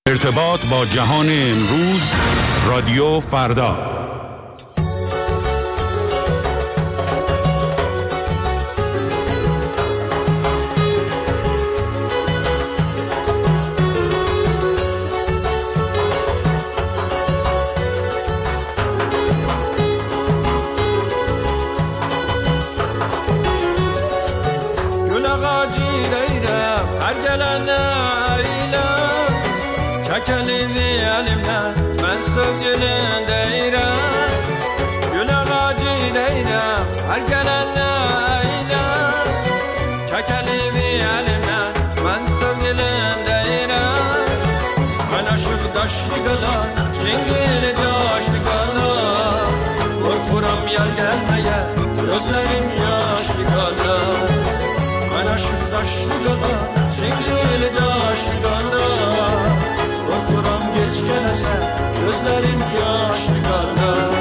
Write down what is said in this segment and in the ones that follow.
ارتباط با جهان امروز، رادیو فردا. من sevgilin değilim, gül ağacı değilim, her gelenle eylem. Çek elimi elimden, ben sevgilin değilim. Ben aşık daşlıkala, cingili daşlıkala. Korkuram yer gelmeye, gözlerim yaşlıkala. Ben aşık daşlıkala, cingili daşlıkala. Korkuram geç gelesen, gözlerim yaşlı kalır.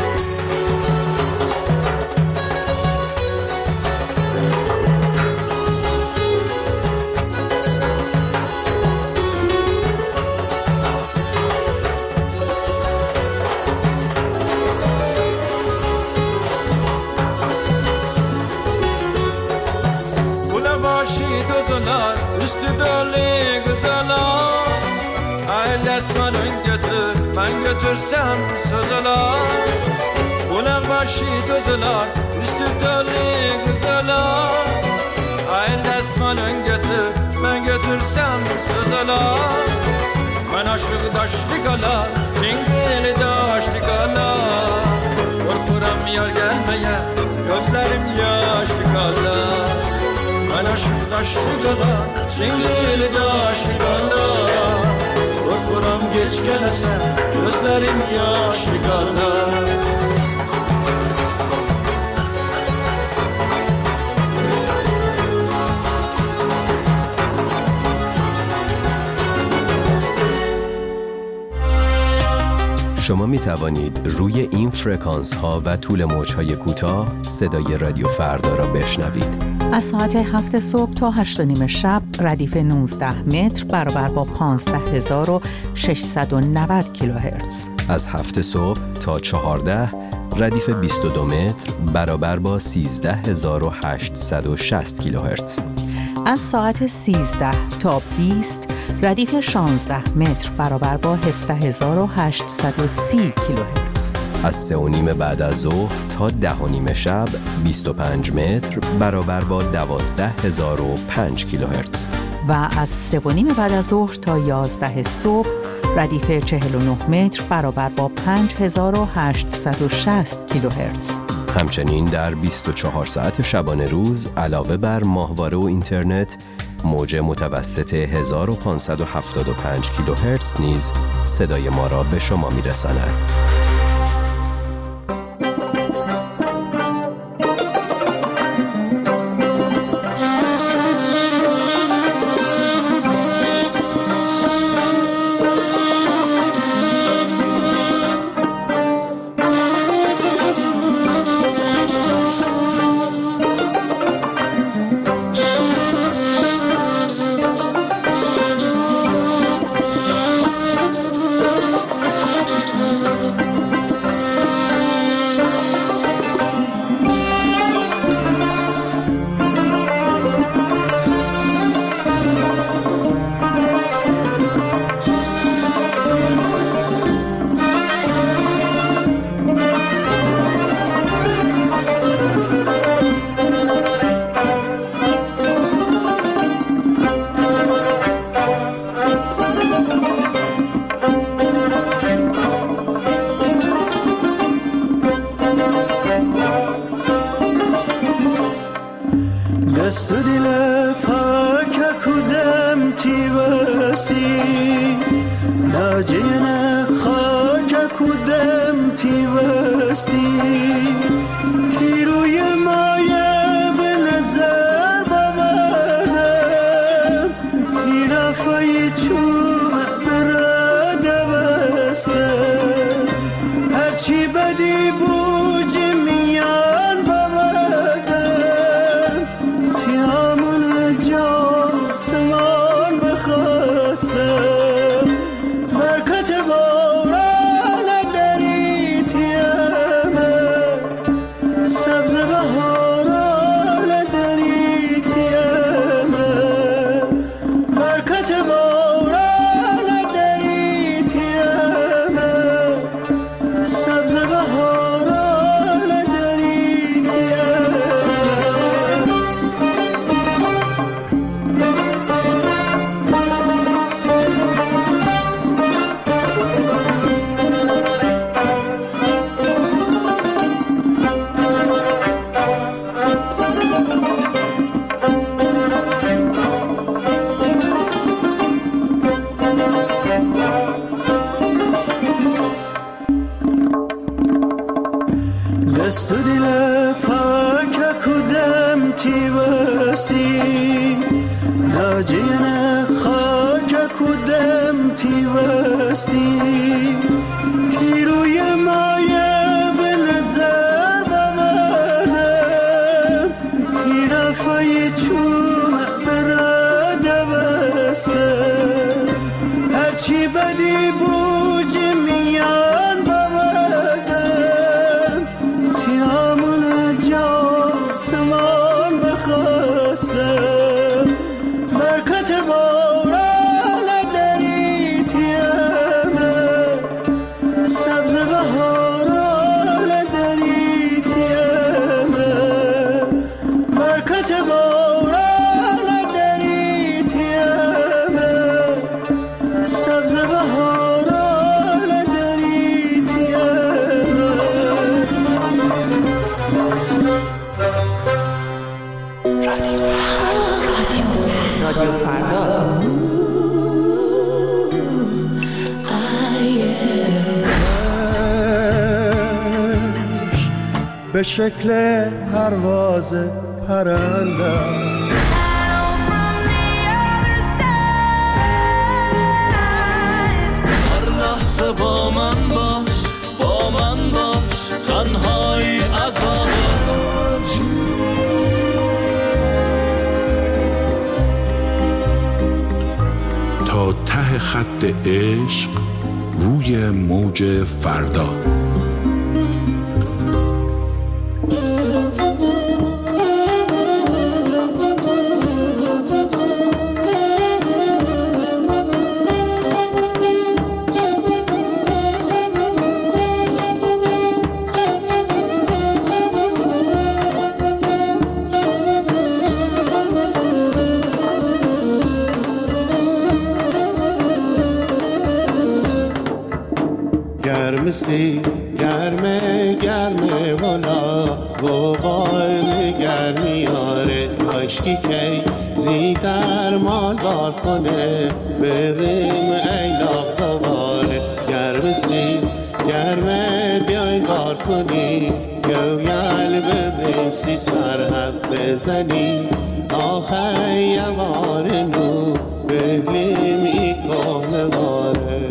Kule başı dozular, üstü dolu güzeller. Esmanın götür, ben götürsem sözler. Kulak başı gözler, üstü dolu güzeller. Ayın esmanın götür, ben götürsem sözler. Ben aşık daşlı kala, cingili daşlı kala. Korkuram yar gelmeye, gözlerim yaşlı kala. Ben aşık daşlı kala, cingili daşlı kala. Korkuram geç gelesen, gözlerim yaşlı kalır. شما می توانید روی این فرکانس ها و طول موج های کوتاه صدای رادیو فردا را بشنوید. از ساعت 7 صبح تا 8 و نیم شب ردیف 19 متر برابر با 15690 کیلوهرتز. از 7 صبح تا 14 ردیف 22 متر برابر با 13860 کیلوهرتز. از ساعت 13 تا 20 ردیف 16 متر برابر با 17830 کیلوهرتز. از 3:30 بعد از ظهر تا 10:30 شب 25 متر برابر با 12005 کیلوهرتز. و از 3:30 بعد از ظهر تا 11 صبح ردیف 49 متر برابر با 5860 کیلوهرتز. همچنین در 24 ساعت شبانه روز علاوه بر ماهواره و اینترنت، موج متوسط 1575 کیلوهرتز نیز صدای ما را به شما می‌رساند. دست و دل پاک کدم تی بستی ناجین خاک کدم تی بستی تی روی مایه به نظر ببردم تی رفای چوب براده بستم هرچی بدی بوج میان ببردم تی همون جا سمان بخواستم دست و دل پاک کدم تی بستی ناجین خاک کدم تی بستی تی روی مایه به نظر ببردم تی رفای چوم براده بسته هرچی بدی بوج میان ببردم تی همون جا سمان بخواستم برکت باران دری تی امره سبز بهاران دری تی امره برکت باران دری تی امره سبز بهاران دری تی رادیو فردا. به شکل پرواز پرنده هر لحظه با من باش تنهایی عذابه تا ته خط عشق روی موج فردا. گرمسی گرمه والا و باید گرمی آره عشقی که زیدر مالدار کنه بریم ایلاق دوباره گرمسی گرمه بیای بار کنی گویل ببریم سی سرحد بزنی آخه یوار نو بهلیم ای کهنه واره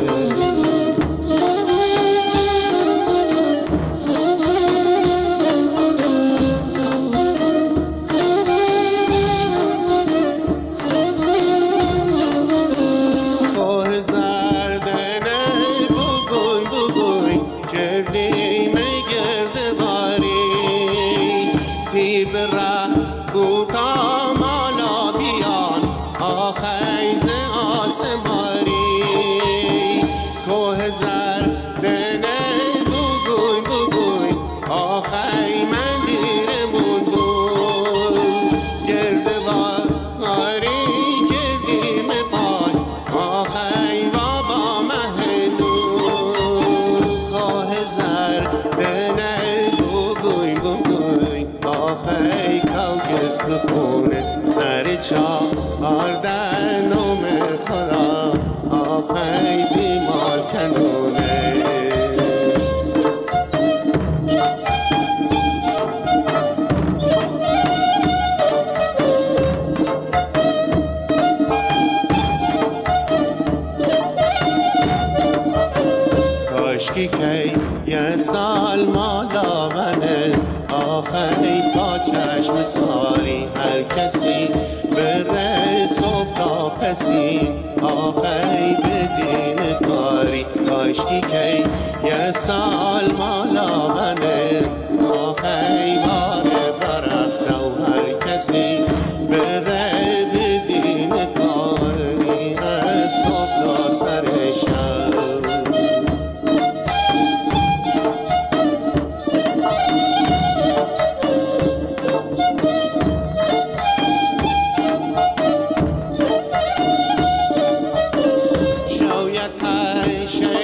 سر چهار دنم خدا آخی بیمار کنونه کاشکی که یه سال ما داغنه آخری با چشم ساری هر کسی بره صبح تا پسی آخری بدین کاری کاشکی که یه سال مالا منه آخری باره برفته و هر کسی بره بدین کاری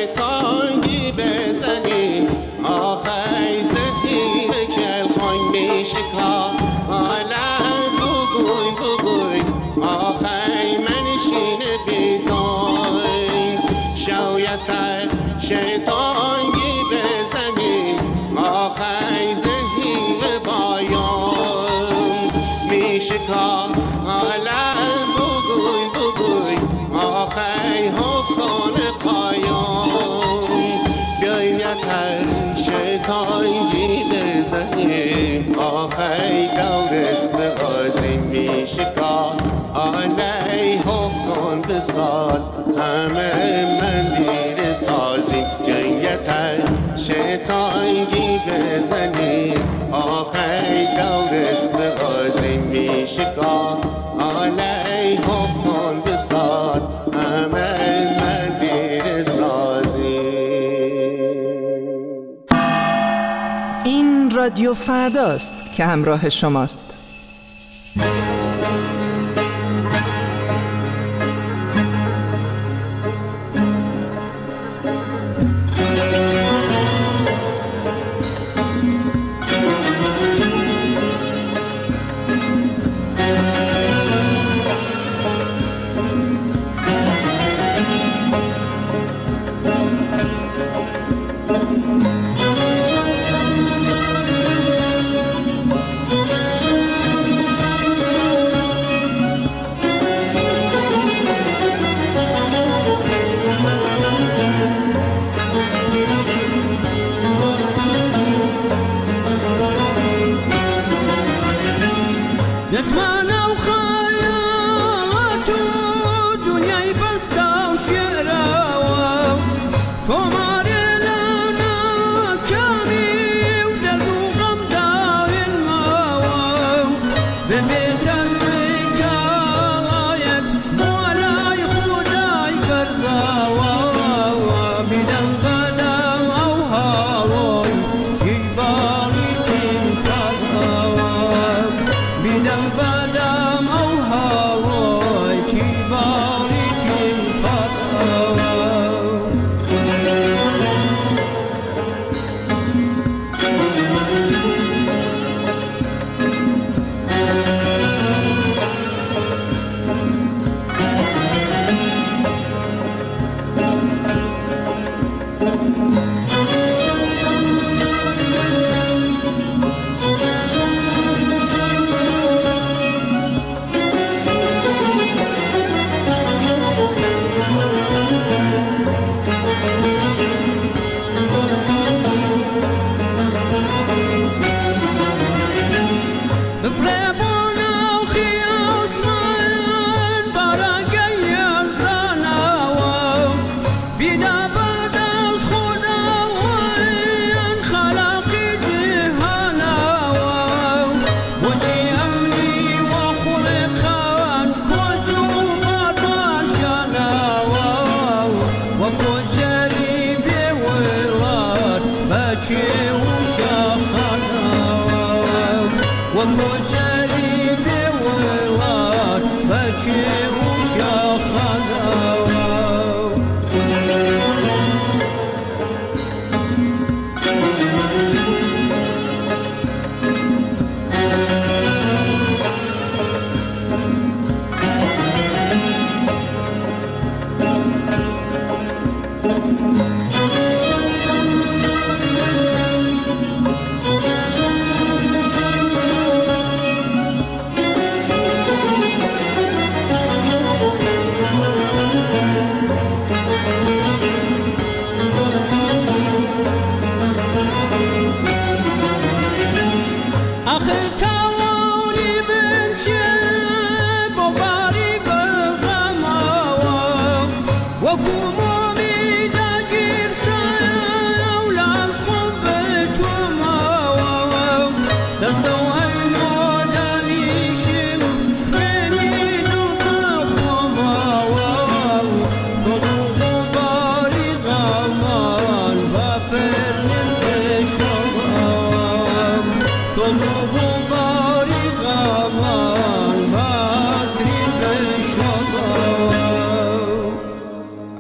شیطانی بزنیم آخی زهی کل خوین میشکا عالم بگوی آخی منشین بیدوی شویت شیطانی بزنیم آخی زهی بایام میشکا عالم بگوی آخی حف کن قایام بیایت شیطانی بزنیم آخی دورست بغازیم میشکا علی حف کن بساز همه مندیر سازیم بیایت شیطانی بزنیم آخی دورست بغازیم میشکا علی حف کن بساز همه مندیر سازیم. این رادیو فرداست که همراه شماست.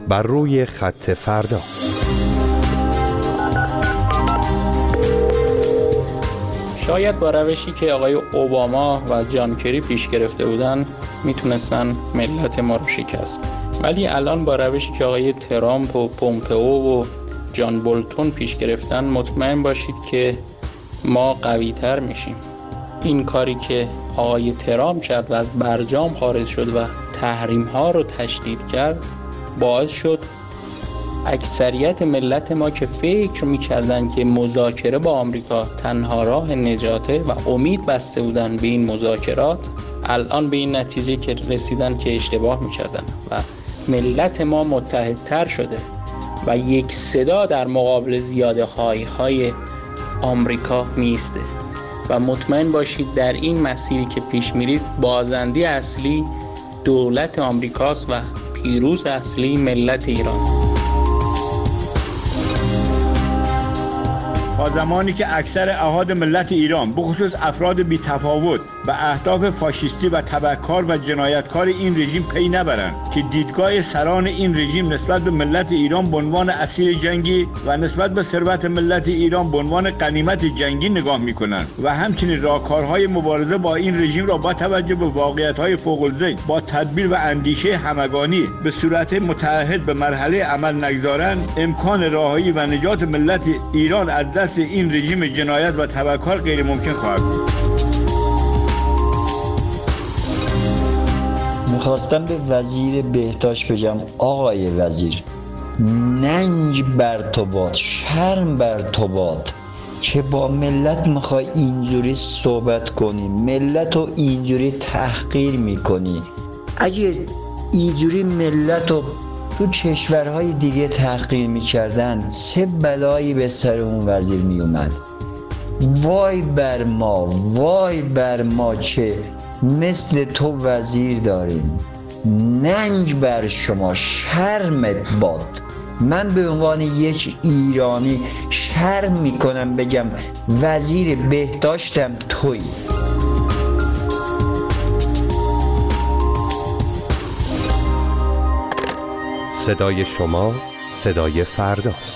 بر روی خط فردا. شاید با روشی که آقای اوباما و جان کری پیش گرفته بودن میتونستن ملت ما رو شکست، ولی الان با روشی که آقای ترامپ و پومپئو و جان بولتون پیش گرفتن مطمئن باشید که ما قوی تر میشیم. این کاری که آقای ترامپ کرد و از برجام خارج شد و تحریم ها رو تشدید کرد باعث شد اکثریت ملت ما که فکر میکردن که مذاکره با آمریکا تنها راه نجاته و امید بسته بودن به این مذاکرات، الان به این نتیجه که رسیدن که اشتباه میکردن و ملت ما متحدتر شده و یک صدا در مقابل زیاده های آمریکا میسته و مطمئن باشید در این مسیری که پیش میرید بازنده اصلی دولت آمریکاست و پیروز اصلی ملت ایران. تا زمانی که اکثر احاد ملت ایران بخصوص افراد بی تفاوت و اهداف فاشیستی و تبهکار و جنایتکار این رژیم پی نبرند که دیدگاه سران این رژیم نسبت به ملت ایران به عنوان اسیر جنگی و نسبت به ثروت ملت ایران به عنوان غنیمت جنگی نگاه می‌کنند و همچنین راهکارهای مبارزه با این رژیم را با توجه به واقعیت‌های فوق‌الذکر با تدبیر و اندیشه همگانی به صورت متعهد به مرحله عمل نگذارند، امکان رهایی و نجات ملت ایران از دست این رژیم جنایت و تبهکار غیر ممکن خواهد بود. میخواستم به وزیر بهداشت بگم آقای وزیر، ننگ بر تو باد، شرم بر تو باد که با ملت میخوای اینجوری صحبت کنی، ملت رو اینجوری تحقیر میکنی. اگه اینجوری ملت رو تو کشورهای دیگه تحقیر میکردن چه بلایی به سر اون وزیر میومد. وای بر ما، وای بر ما که مثل تو وزیر داریم. ننگ بر شما، شرمت باد. من به عنوان یک ایرانی شرم میکنم بگم وزیر بهداشتم تویی. صدای شما صدای فرداست.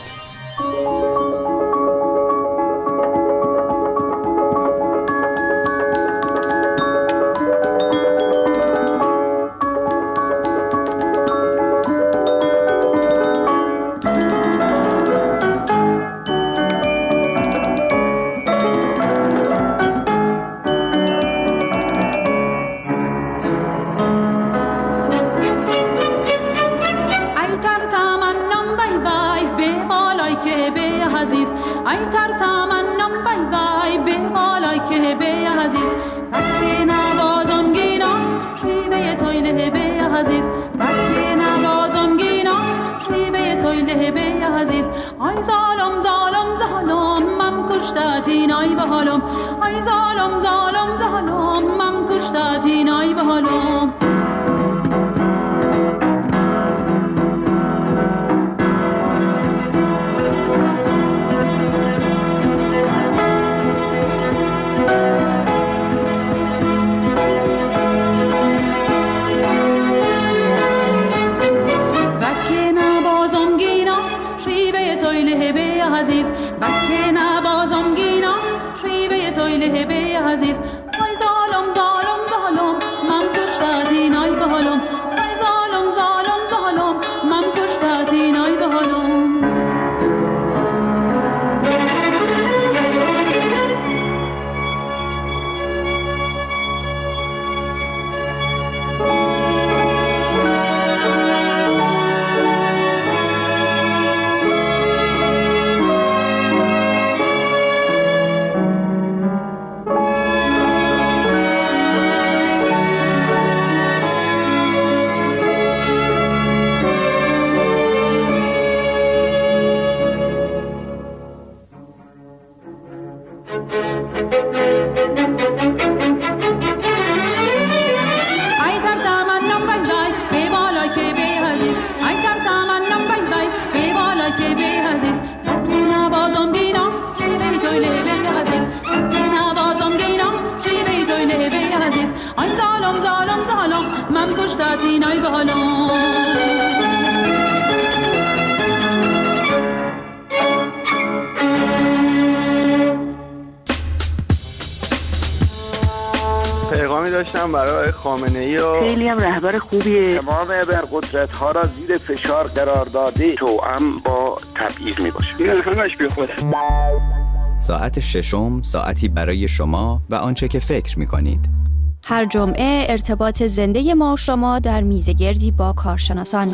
داشتم برای خامنه‌ای و خیلی هم رهبر خوبیه. تمام ابرقدرت‌ها را زیر فشار قرار داده، توأم با تبعیض میباشه. این همش بیخوده. ساعت ششم، ساعتی برای شما و آنچه که فکر می‌کنید. هر جمعه ارتباط زنده ما و شما در میزگردی با کارشناسان.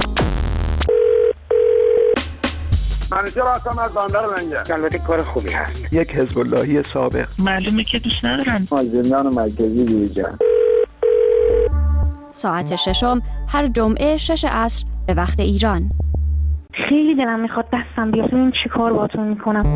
منیجر هستم از بندر منجر. البته کار خوبی هست. یک حزب اللهی سابق. معلومه که دوست ندارن. زندان مرکزی بیرجان. ساعت ششم هر جمعه 6 عصر به وقت ایران. خیلی دلم میخواد دستم بیاد ببینم چی کار باهاتون میکنم.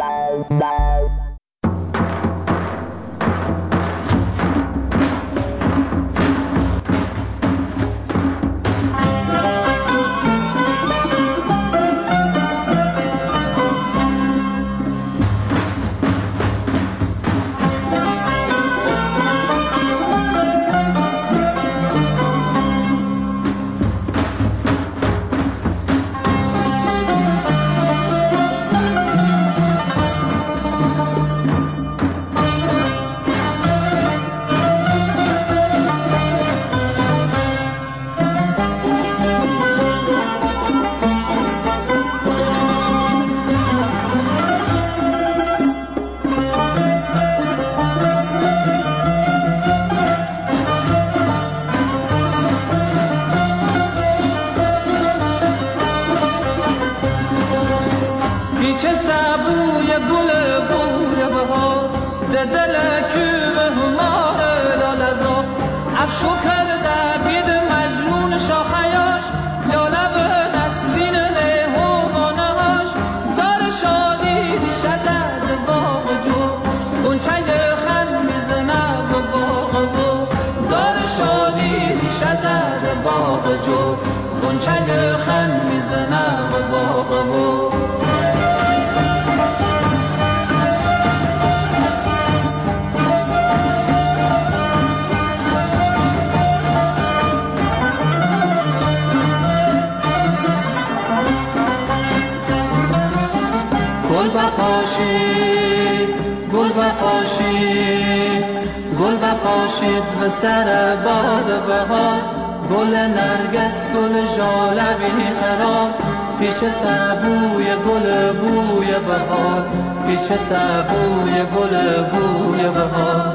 گل بپاشید و سر باد بهار، گل نرگس گل ژاله بی خراب، پیچ سبوی گل بوی بهار، پیچ سبوی گل بوی بهار،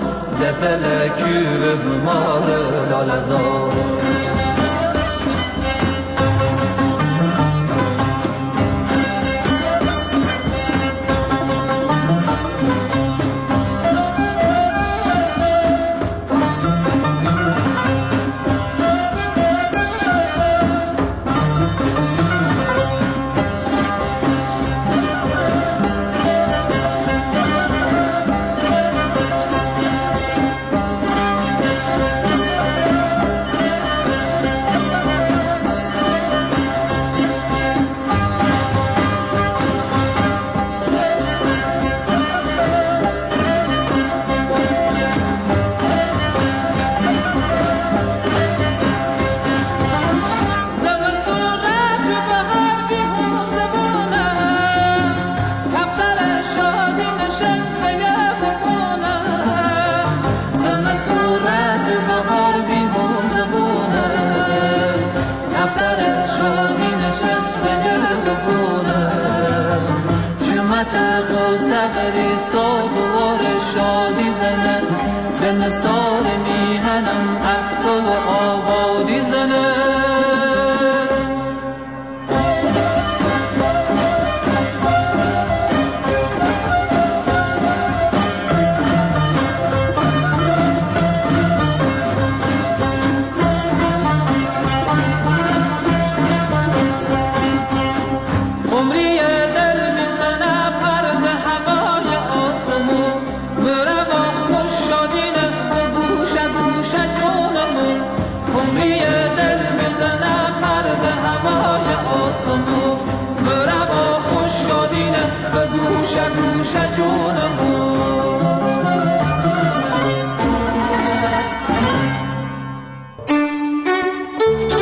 دل کیو بمال لالزار.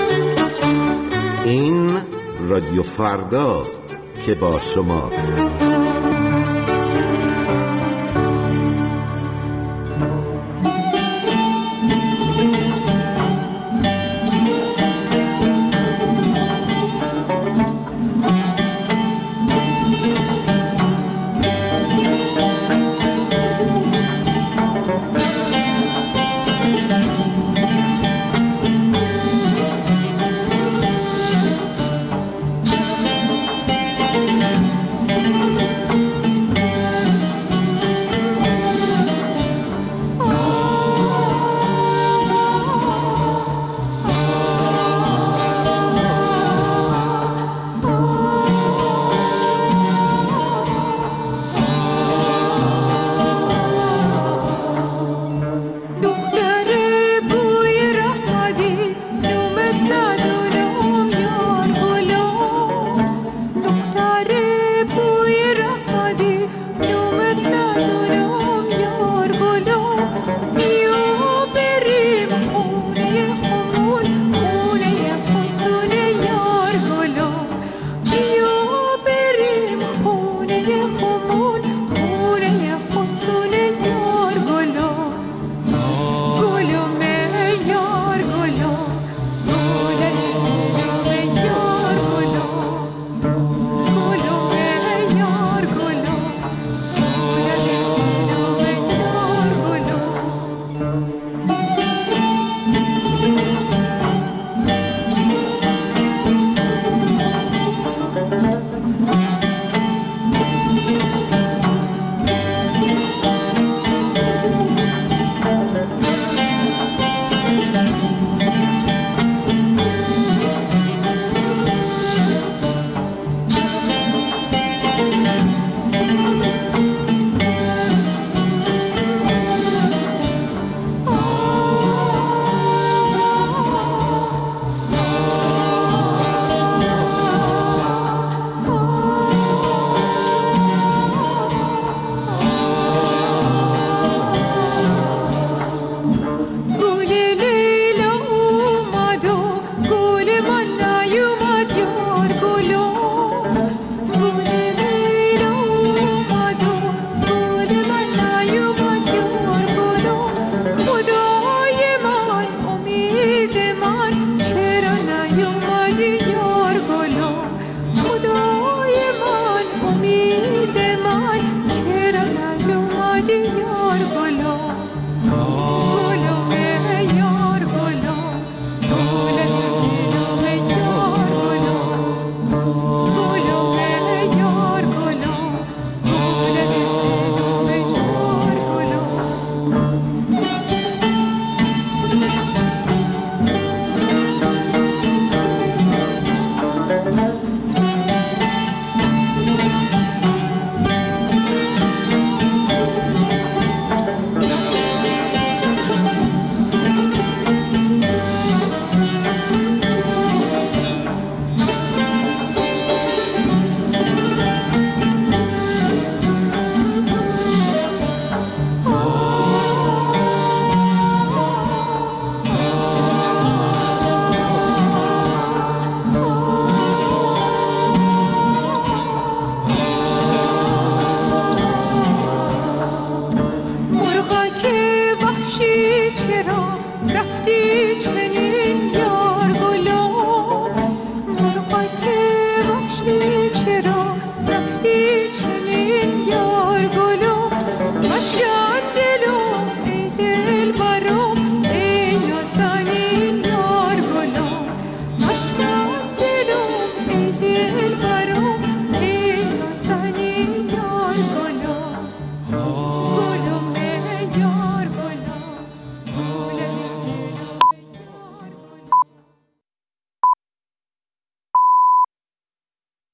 این رادیو فرداست که با شماست.